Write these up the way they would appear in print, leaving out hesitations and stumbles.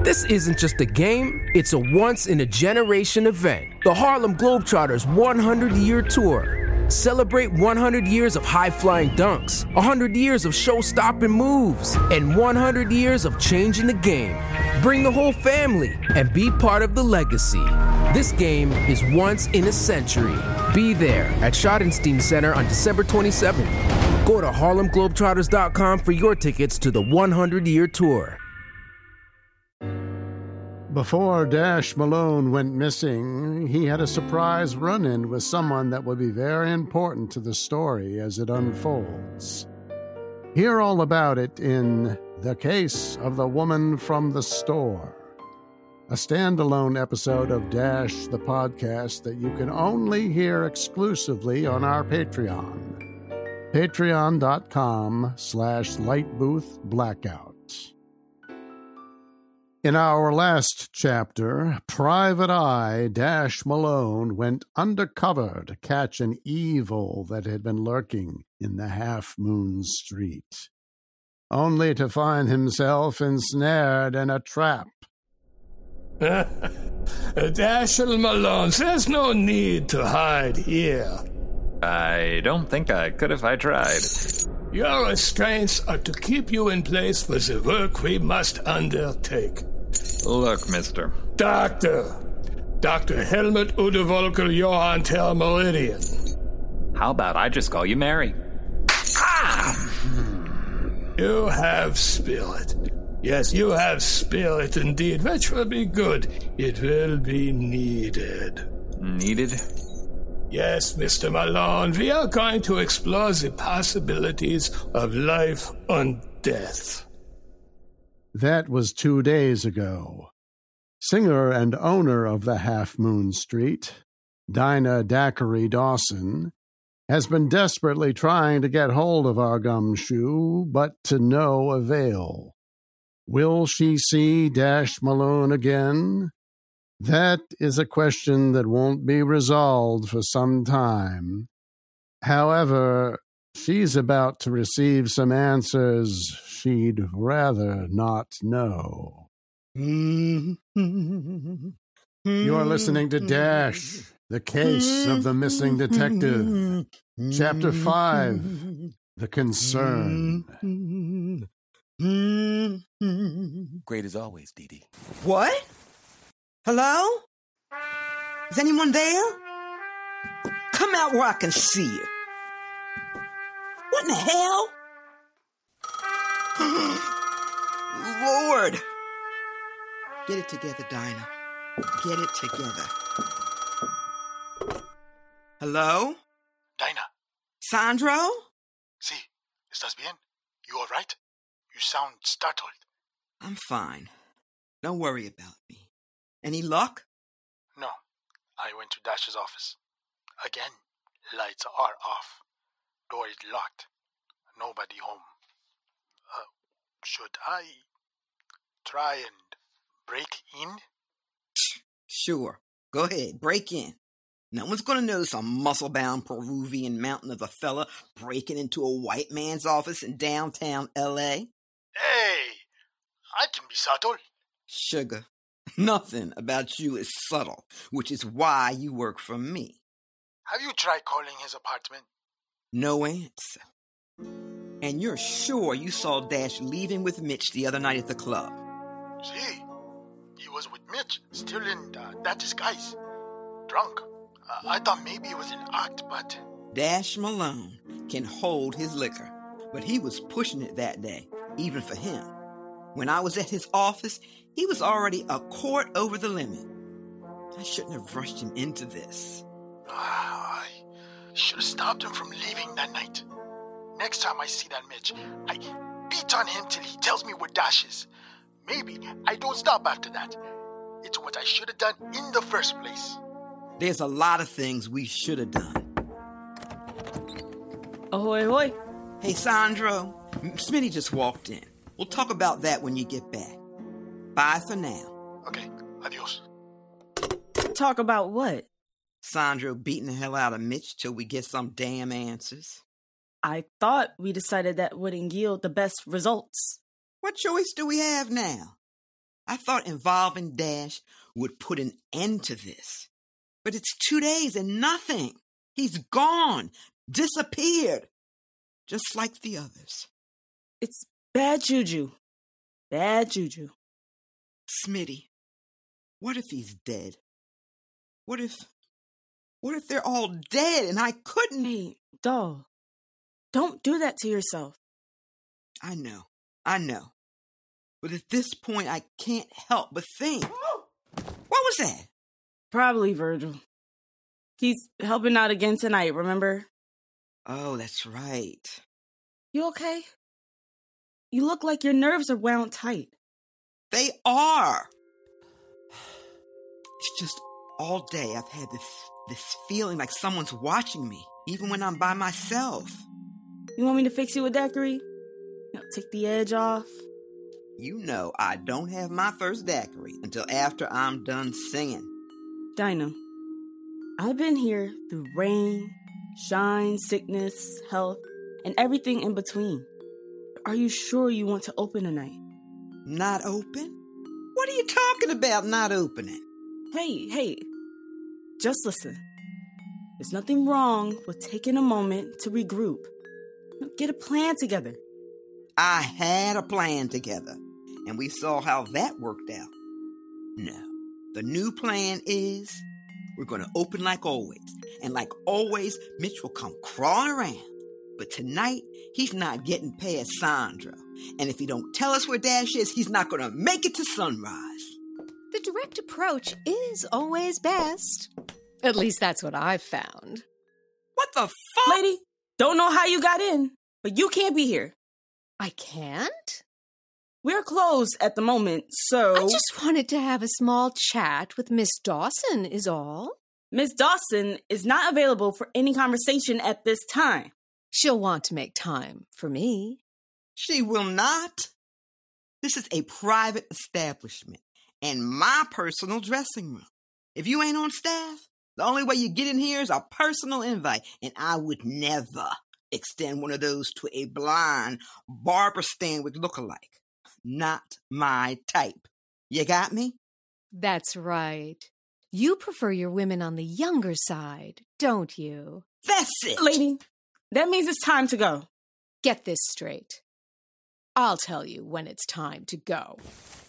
This isn't just a game, it's a once-in-a-generation event. The Harlem Globetrotters 100-year tour. Celebrate 100 years of high-flying dunks, 100 years of show-stopping moves, and 100 years of changing the game. Bring the whole family and be part of the legacy. This game is once in a century. Be there at Schottenstein Center on December 27th. Go to HarlemGlobetrotters.com for your tickets to the 100-year tour. Before Dash Malone went missing, he had a surprise run-in with someone that will be very important to the story as it unfolds. Hear all about it in The Case of the Woman from the Store, a standalone episode of Dash the podcast that you can only hear exclusively on our Patreon. Patreon.com/lightboothblackout. In our last chapter, Private Eye Dash Malone went undercover to catch an evil that had been lurking in the Half Moon Street, only to find himself ensnared in a trap. Dashiell Malone, there's no need to hide here. I don't think I could if I tried. Your restraints are to keep you in place for the work we must undertake. Look, mister. Dr. Helmut Udevolker Johann Tel Meridian. How about I just call you Mary? You have spirit. Yes, you have spirit indeed, which will be good. It will be needed. Needed? Yes, Mr. Malone, we are going to explore the possibilities of life and death. That was 2 days ago. Singer and owner of the Half Moon Street, Dinah Daiquiri Dawson, has been desperately trying to get hold of our gumshoe, but to no avail. Will she see Dash Malone again? That is a question that won't be resolved for some time. However, she's about to receive some answers she'd rather not know. You're listening to Dash, the Case of the Missing Detective. Chapter 5, The Concern. Great as always, Dee Dee. What? Hello? Is anyone there? Come out where I can see you. What in the hell? Lord! Get it together, Dinah. Get it together. Hello? Dinah. Sandro? Sí, ¿estás bien? You all right? You sound startled. I'm fine. Don't worry about me. Any luck? No. I went to Dash's office. Again, lights are off. Door is locked. Nobody home. Should I try and break in? Sure. Go ahead. Break in. No one's going to notice a muscle-bound Peruvian mountain of a fella breaking into a white man's office in downtown L.A. Hey! I can be subtle. Sugar. Nothing about you is subtle, which is why you work for me. Have you tried calling his apartment? No answer. And you're sure you saw Dash leaving with Mitch the other night at the club? See, he was with Mitch, still in that disguise. Drunk. I thought maybe it was an act, but... Dash Malone can hold his liquor, but he was pushing it that day, even for him. When I was at his office, he was already a quart over the limit. I shouldn't have rushed him into this. I should have stopped him from leaving that night. Next time I see that Mitch, I beat on him till he tells me where Dash is. Maybe I don't stop after that. It's what I should have done in the first place. There's a lot of things we should have done. Ahoy, ahoy. Hey, Sandro. Smitty just walked in. We'll talk about that when you get back. Bye for now. Okay, adios. Talk about what? Sandro beating the hell out of Mitch till we get some damn answers. I thought we decided that wouldn't yield the best results. What choice do we have now? I thought involving Dash would put an end to this. But it's 2 days and nothing. He's gone, disappeared, just like the others. It's bad juju. Bad juju. Smitty, what if he's dead? What if they're all dead and I couldn't? Hey, doll, don't do that to yourself. I know. But at this point, I can't help but think. What was that? Probably Virgil. He's helping out again tonight, remember? Oh, that's right. You okay? You look like your nerves are wound tight. They are. It's just all day I've had this feeling like someone's watching me, even when I'm by myself. You want me to fix you a daiquiri? Take the edge off? You know I don't have my first daiquiri until after I'm done singing. Dinah, I've been here through rain, shine, sickness, health, and everything in between. Are you sure you want to open tonight? Not open? What are you talking about, not opening? Hey, just listen. There's nothing wrong with taking a moment to regroup. Get a plan together. I had a plan together, and we saw how that worked out. No, the new plan is we're going to open like always. And like always, Mitch will come crawling around. But tonight, he's not getting past Sandra. And if he don't tell us where Dash is, he's not going to make it to sunrise. The direct approach is always best. At least that's what I've found. What the fuck? Lady, don't know how you got in, but you can't be here. I can't? We're closed at the moment, so... I just wanted to have a small chat with Miss Dawson, is all. Miss Dawson is not available for any conversation at this time. She'll want to make time for me. She will not. This is a private establishment and my personal dressing room. If you ain't on staff, the only way you get in here is a personal invite, and I would never extend one of those to a blind Barbara Stanwyck lookalike. Not my type. You got me? That's right. You prefer your women on the younger side, don't you? That's it! Lady, that means it's time to go. Get this straight. I'll tell you when it's time to go.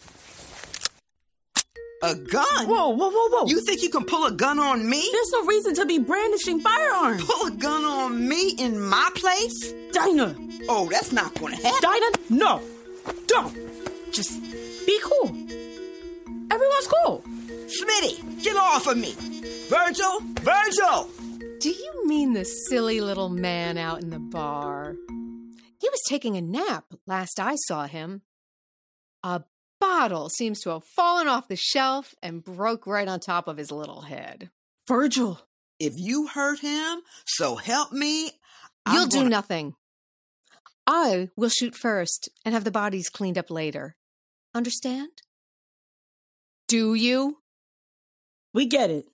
A gun? Whoa. You think you can pull a gun on me? There's no reason to be brandishing firearms. Pull a gun on me in my place? Dinah! Oh, that's not going to happen. Dinah, no! Don't! Just be cool. Everyone's cool. Smitty, get off of me! Virgil! Do you mean the silly little man out in the bar? He was taking a nap last I saw him. A bottle seems to have fallen off the shelf and broke right on top of his little head. Virgil. If you hurt him, so help me. You'll do nothing. I will shoot first and have the bodies cleaned up later. Understand? Do you? We get it.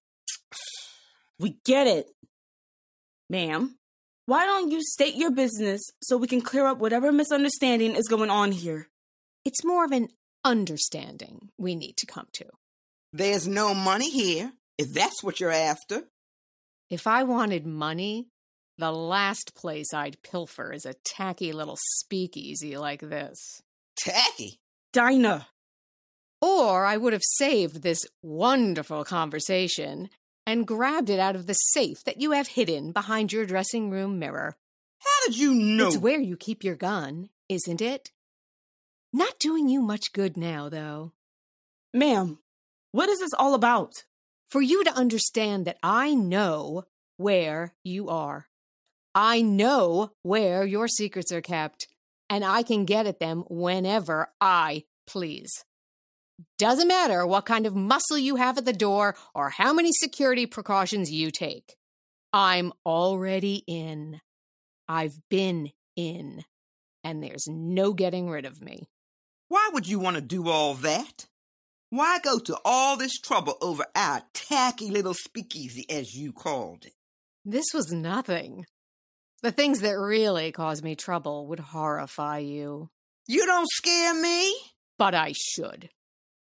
Ma'am, why don't you state your business so we can clear up whatever misunderstanding is going on here? It's more of an understanding we need to come to. There's no money here, if that's what you're after. If I wanted money, the last place I'd pilfer is a tacky little speakeasy like this. Tacky? Dinah. Or I would have saved this wonderful conversation and grabbed it out of the safe that you have hidden behind your dressing room mirror. How did you know? It's where you keep your gun, isn't it? Not doing you much good now, though. Ma'am, what is this all about? For you to understand that I know where you are. I know where your secrets are kept, and I can get at them whenever I please. Doesn't matter what kind of muscle you have at the door or how many security precautions you take. I'm already in. I've been in. And there's no getting rid of me. Why would you want to do all that? Why go to all this trouble over our tacky little speakeasy, as you called it? This was nothing. The things that really cause me trouble would horrify you. You don't scare me. But I should.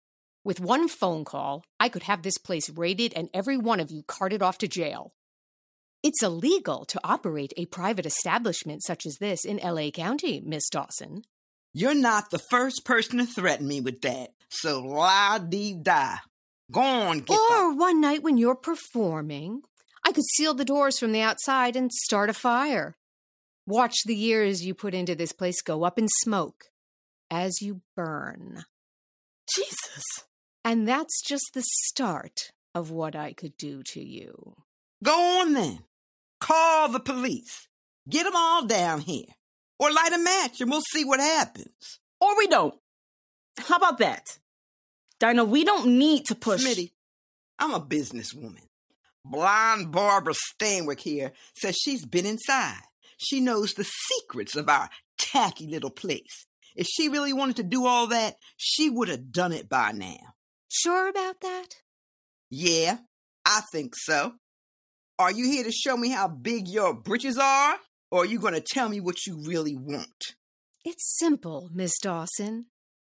With one phone call, I could have this place raided and every one of you carted off to jail. It's illegal to operate a private establishment such as this in L.A. County, Miss Dawson. You're not the first person to threaten me with that, so la-dee-da. Go on, get Or one night when you're performing, I could seal the doors from the outside and start a fire. Watch the years you put into this place go up in smoke as you burn. Jesus. And that's just the start of what I could do to you. Go on then. Call the police. Get them all down here. Or light a match and we'll see what happens. Or we don't. How about that? Dinah, we don't need to push... Smitty, I'm a businesswoman. Blonde Barbara Stanwyck here says she's been inside. She knows the secrets of our tacky little place. If she really wanted to do all that, she would have done it by now. Sure about that? Yeah, I think so. Are you here to show me how big your britches are? Or are you going to tell me what you really want? It's simple, Miss Dawson.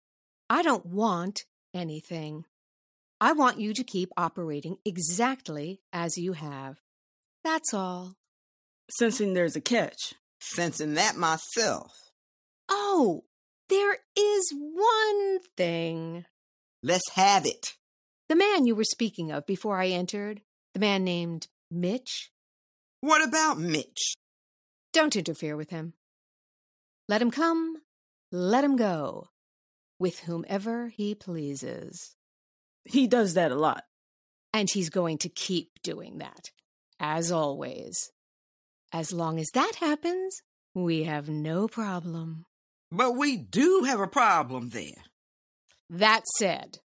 I don't want anything. I want you to keep operating exactly as you have. That's all. Sensing there's a catch. Sensing that myself. Oh, there is one thing. Let's have it. The man you were speaking of before I entered, the man named Mitch. What about Mitch? Don't interfere with him. Let him come, let him go, with whomever he pleases. He does that a lot. And he's going to keep doing that, as always. As long as that happens, we have no problem. But we do have a problem there. That said,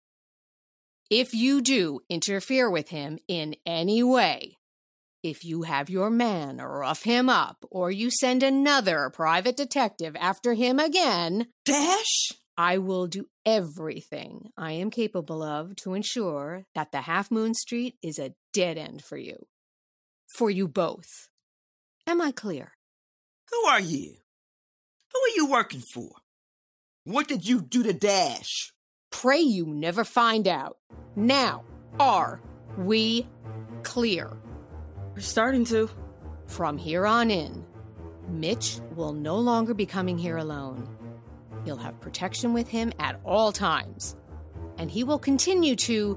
if you do interfere with him in any way, if you have your man rough him up, or you send another private detective after him again... Dash? I will do everything I am capable of to ensure that the Half Moon Street is a dead end for you. For you both. Am I clear? Who are you? Who are you working for? What did you do to Dash? Pray you never find out. Now, are we clear? We're starting to. From here on in, Mitch will no longer be coming here alone. He'll have protection with him at all times. And he will continue to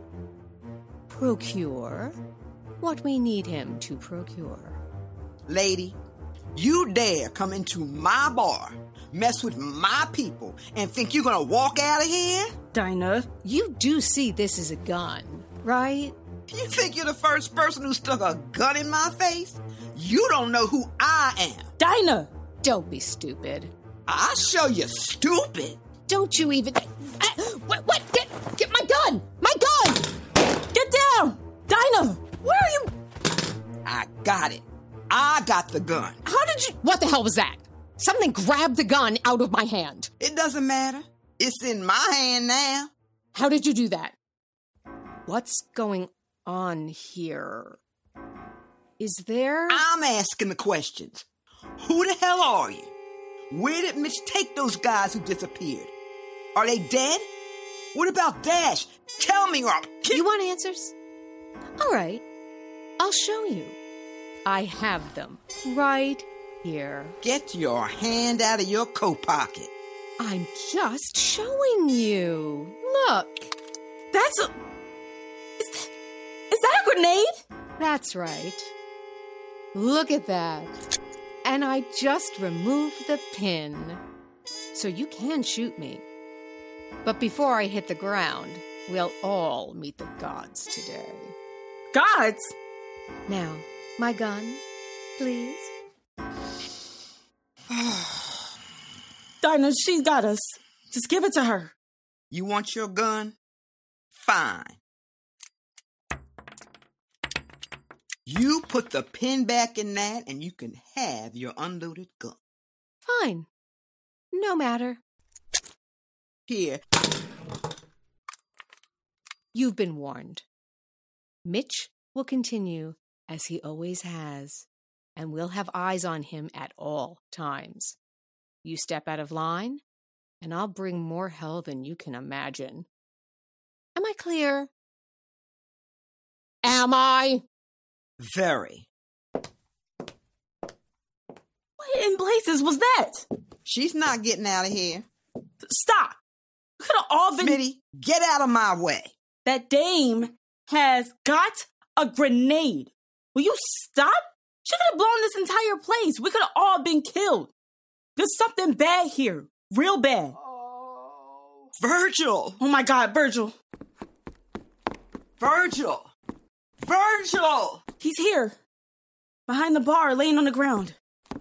procure what we need him to procure. Lady, you dare come into my bar, mess with my people, and think you're gonna walk out of here? Dinah. You do see this as a gun, right? You think you're the first person who stuck a gun in my face? You don't know who I am. Dinah! Don't be stupid. I'll show you stupid. Don't you even... What? Get my gun! My gun! Get down! Dinah! Where are you? I got it. I got the gun. How did you... What the hell was that? Something grabbed the gun out of my hand. It doesn't matter. It's in my hand now. How did you do that? What's going on here? Is there... I'm asking the questions. Who the hell are you? Where did Mitch take those guys who disappeared? Are they dead? What about Dash? Tell me or I'll kill... You want answers? All right. I'll show you. I have them right here. Get your hand out of your coat pocket. I'm just showing you. Look. That's a... Is that a grenade? That's right. Look at that. And I just removed the pin. So you can shoot me. But before I hit the ground, we'll all meet the gods today. Gods? Now, my gun, please. Dinah, she got us. Just give it to her. You want your gun? Fine. You put the pin back in that and you can have your unloaded gun. Fine. No matter. Here. You've been warned. Mitch will continue as he always has, and we'll have eyes on him at all times. You step out of line, and I'll bring more hell than you can imagine. Am I clear? Am I? Very. What in blazes was that? She's not getting out of here. Stop. We could have all been... Smitty, get out of my way. That dame has got a grenade. Will you stop? She could have blown this entire place. We could have all been killed. There's something bad here. Real bad. Oh. Virgil. Oh my God, Virgil. Virgil. Virgil. He's here. Behind the bar, laying on the ground.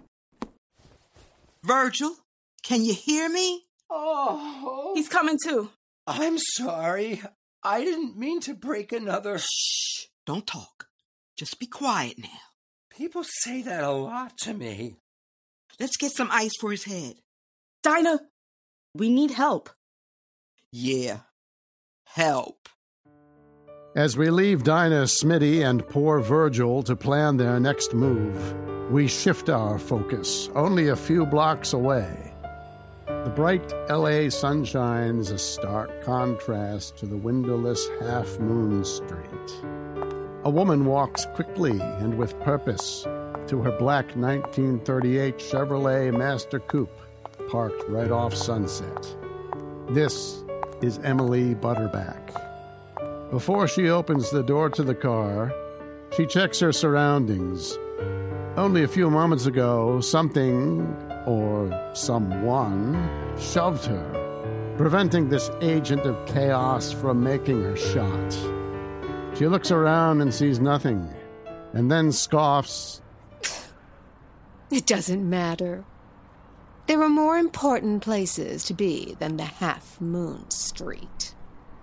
Virgil, can you hear me? Oh. He's coming too. I'm sorry. I didn't mean to break another... Shh. Don't talk. Just be quiet now. People say that a lot to me. Let's get some ice for his head. Dinah, we need help. Yeah. Help. As we leave Dinah, Smitty, and poor Virgil to plan their next move, we shift our focus only a few blocks away. The bright L.A. sunshine is a stark contrast to the windowless half-moon street. A woman walks quickly and with purpose to her black 1938 Chevrolet Master Coupe, parked right off Sunset. This is Emily Butterback. Before she opens the door to the car, she checks her surroundings. Only a few moments ago, something, or someone, shoved her, preventing this agent of chaos from making her shot. She looks around and sees nothing, and then scoffs. It doesn't matter. There are more important places to be than the Half-Moon Street.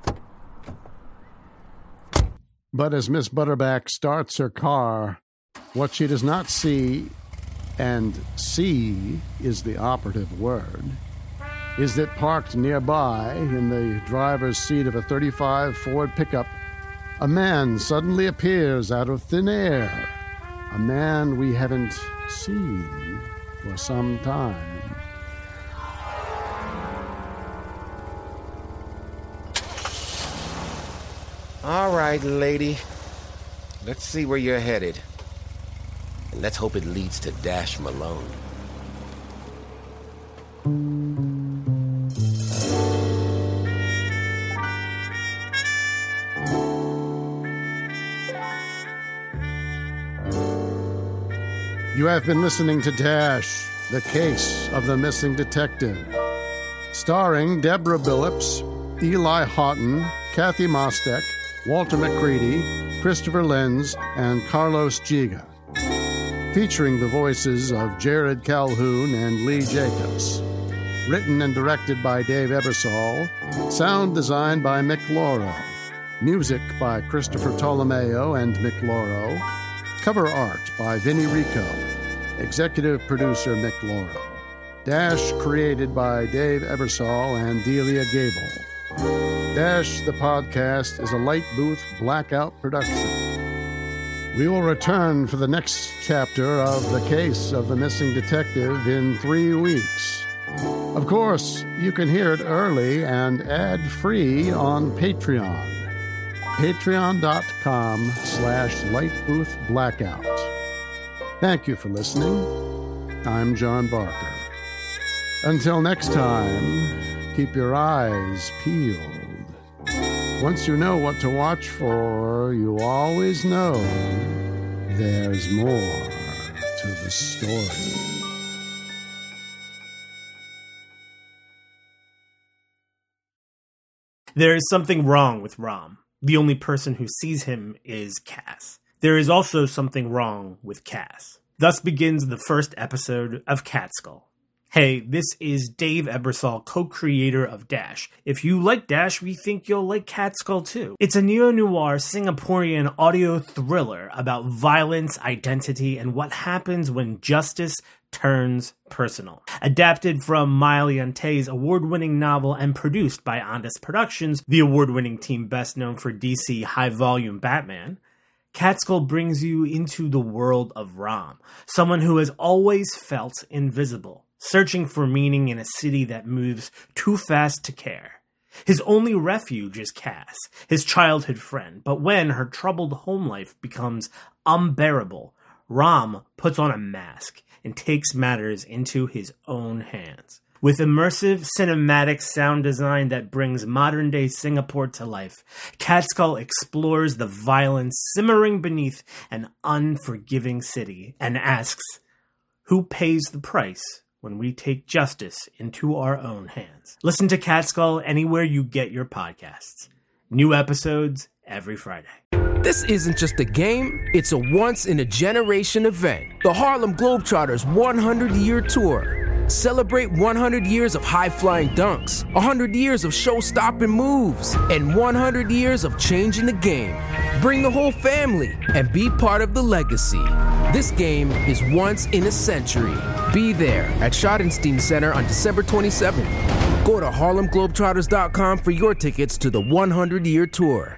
But as Miss Butterback starts her car, what she does not see, and see is the operative word, is that parked nearby in the driver's seat of a 35 Ford pickup, a man suddenly appears out of thin air. A man we haven't seen for some time. All right, lady. Let's see where you're headed. And let's hope it leads to Dash Malone. You have been listening to Dash, the Case of the Missing Detective, starring Deborah Billups, Eli Houghton, Kathy Mostek, Walter McCready, Christopher Lenz, and Carlos Giga, featuring the voices of Jared Calhoun and Lee Jacobs. Written and directed by Dave Ebersol, sound designed by Mick Loro, music by Christopher Tolomeo and Mick Loro, cover art by Vinnie Rico, executive producer Mick Loro. Dash created by Dave Ebersol and Delia Gable. Dash, the podcast, is a Light Booth Blackout production. We will return for the next chapter of The Case of the Missing Detective in 3 weeks. Of course, you can hear it early and ad-free on Patreon. Patreon.com/lightboothblackout. Thank you for listening. I'm John Barker. Until next time, keep your eyes peeled. Once you know what to watch for, you always know there's more to the story. There is something wrong with Rom. The only person who sees him is Cass. There is also something wrong with Cass. Thus begins the first episode of Catskull. Hey, this is Dave Ebersol, co-creator of Dash. If you like Dash, we think you'll like Catskull too. It's a neo-noir Singaporean audio thriller about violence, identity, and what happens when justice turns personal. Adapted from Maile Yantei's award-winning novel and produced by Ondas Productions, the award-winning team best known for DC high-volume Batman, Catskull brings you into the world of Rom, someone who has always felt invisible, searching for meaning in a city that moves too fast to care. His only refuge is Cass, his childhood friend, but when her troubled home life becomes unbearable, Rom puts on a mask and takes matters into his own hands. With immersive cinematic sound design that brings modern-day Singapore to life, Catskull explores the violence simmering beneath an unforgiving city and asks, who pays the price when we take justice into our own hands? Listen to Catskull anywhere you get your podcasts. New episodes every Friday. This isn't just a game, it's a once-in-a-generation event. The Harlem Globetrotters 100-year tour. Celebrate 100 years of high-flying dunks, 100 years of show-stopping moves, and 100 years of changing the game. Bring the whole family and be part of the legacy. This game is once in a century. Be there at Schottenstein Center on December 27th. Go to HarlemGlobetrotters.com for your tickets to the 100-year tour.